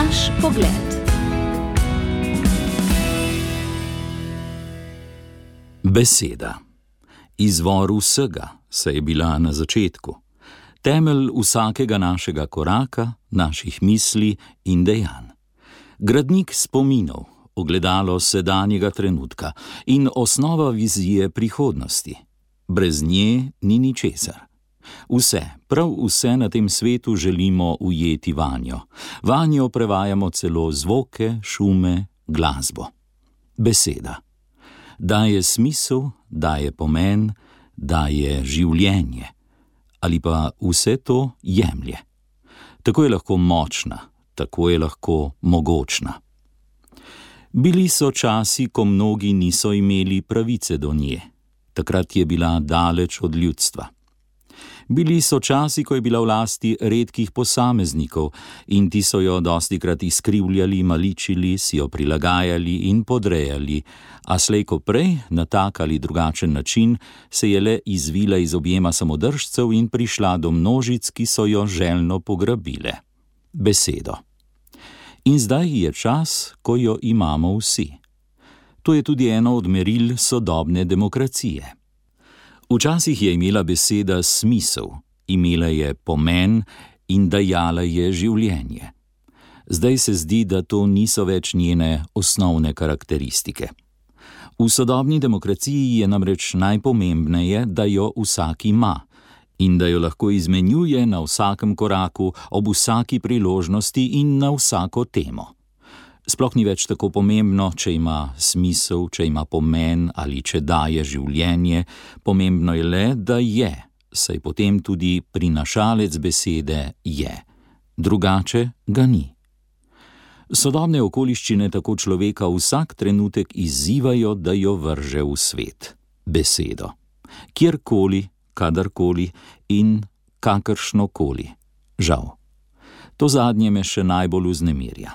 Naš pogled. Beseda. Izvor vsega, saj je bila na začetku. Temelj vsakega našega koraka, naših misli in dejanj. Gradnik spominov, ogledalo sedanjega trenutka in osnova vizije prihodnosti. Brez nje ni ničesar. Vse, prav vse na tem svetu želimo ujeti vanjo. Vanjo prevajamo celo zvoke, šume, glasbo. Beseda. Daje smisel, daje pomen, daje življenje. Ali pa vse to jemlje. Tako je lahko močna, tako je lahko mogočna. Bili so časi, ko mnogi niso imeli pravice do nje. Takrat je bila daleč od ljudstva. Bili so časi, ko je bila v lasti redkih posameznikov in ti so jo dostikrat izkrivljali, maličili, si jo prilagajali in podrejali, a slej ko prej, na tak ali drugačen način, se je le izvila iz objema samodržcev in prišla do množic, ki so jo željno pograbile. Besedo. In zdaj je čas, ko jo imamo vsi. To je tudi eno od meril sodobne demokracije. Včasih je imela beseda smisel, imela je pomen in dajala je življenje. Zdaj se zdi, da to niso več njene osnovne karakteristike. V sodobni demokraciji je namreč najpomembneje, da jo vsak ima in da jo lahko izmenjuje na vsakem koraku, ob vsaki priložnosti in na vsako temo. Sploh ni več tako pomembno, če ima smisel, če ima pomen ali če daje življenje, pomembno je le, da je, saj potem tudi prinašalec besede je. Drugače ga ni. Sodobne okoliščine tako človeka vsak trenutek izzivajo, da jo vrže v svet. Besedo. Kjerkoli, kadarkoli in kakršnokoli. Žal. To zadnje me še najbolj vznemirja.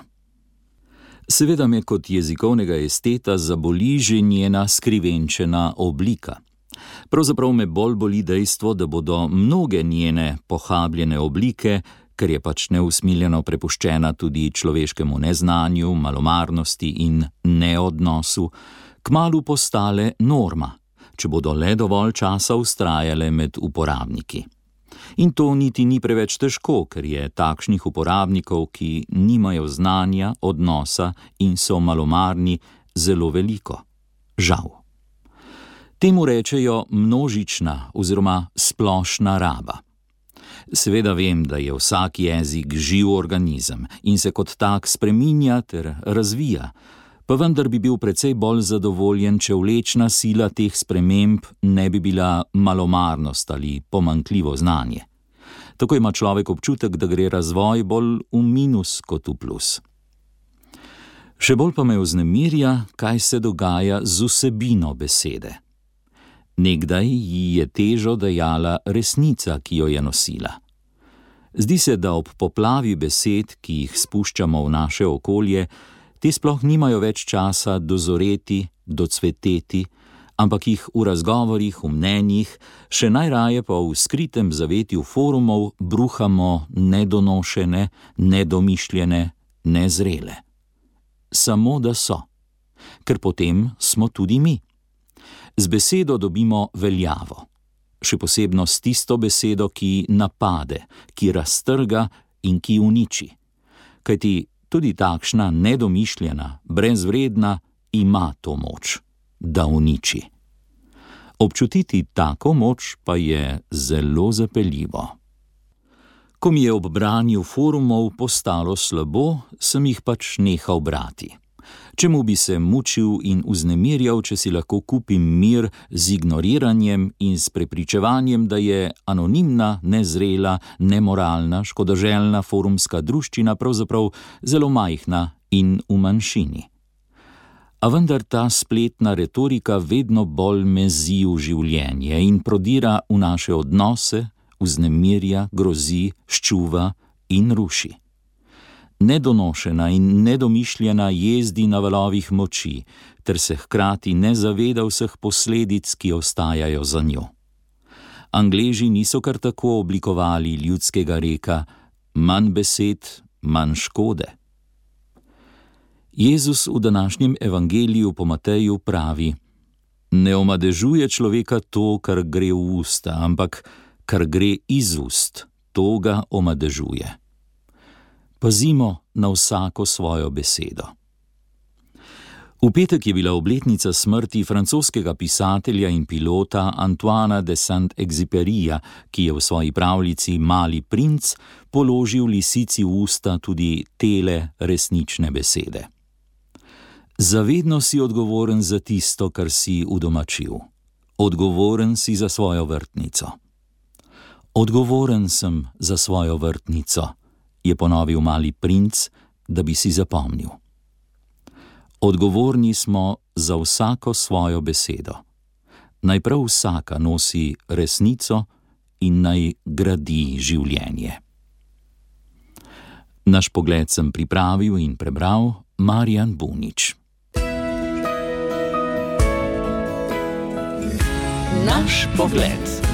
Seveda me kot jezikovnega esteta zaboli že njena skrivenčena oblika. Pravzaprav me bolj boli dejstvo, da bodo mnoge njene pohabljene oblike, ker je pač neusmiljeno prepuščena tudi človeškemu neznanju, malomarnosti in neodnosu, kmalu postale norma, če bodo le dovolj časa vztrajale med uporabniki. In to niti ni preveč težko, ker je takšnih uporabnikov, ki nimajo znanja, odnosa in so malomarni, zelo veliko. Žal. Temu rečejo množična oziroma splošna raba. Seveda vem, da je vsak jezik živ organizem in se kot tak spreminja ter razvija, pa vendar bi bil precej bolj zadovoljen, če vlečna sila teh sprememb ne bi bila malomarnost ali pomanjkljivo znanje. Tako ima človek občutek, da gre razvoj bolj v minus kot v plus. Še bolj pa me vznemirja, kaj se dogaja z vsebino besede. Nekdaj ji je težo dajala resnica, ki jo je nosila. Zdi se, da ob poplavi besed, ki jih spuščamo v naše okolje, te sploh nimajo več časa dozoreti, docveteti, ampak jih v razgovorih, v mnenjih, še najraje pa v skritem zavetju forumov bruhamo nedonošene, nedomišljene, nezrele. Samo da so, ker potem smo tudi mi. Z besedo dobimo veljavo, še posebno s tisto besedo, ki napade, ki raztrga in ki uniči. Kajti tudi takšna nedomišljena, brezvredna ima to moč, da uniči. Občutiti tako moč pa je zelo zapeljivo. Ko mi je ob branju forumov postalo slabo, sem jih pač nehal brati. Čemu bi se mučil in vznemirjal, če si lahko kupim mir z ignoriranjem in s prepričevanjem, da je anonimna, nezrela, nemoralna, škodoželjna forumska druščina pravzaprav zelo majhna in v manjšini. A vendar ta spletna retorika vedno bolj mezi v življenje in prodira v naše odnose, vznemirja, grozi, ščuva in ruši. Nedonošena in nedomišljena jezdi na valovih moči, ter se hkrati ne zaveda vseh posledic, ki ostajajo za njo. Angleži niso kar tako oblikovali ljudskega reka: manj besed, manj škode. Jezus v današnjem evangeliju po Mateju pravi: Ne omadežuje človeka to, kar gre v usta, ampak kar gre iz ust, to ga omadežuje. Pazimo na vsako svojo besedo. V petek je bila obletnica smrti francoskega pisatelja in pilota Antoina de Saint-Exupéryja, ki je v svoji pravljici Mali princ položil lisici v usta tudi tele resnične besede. Zavedno si odgovoren za tisto, kar si udomačil. Odgovoren si za svojo vrtnico. Odgovoren sem za svojo vrtnico, je ponovil Mali princ, da bi si zapomnil. Odgovorni smo za vsako svojo besedo. Naj prav vsaka nosi resnico in naj gradi življenje. Naš pogled sem pripravil in prebral Marjan Bunič. Naš pogled.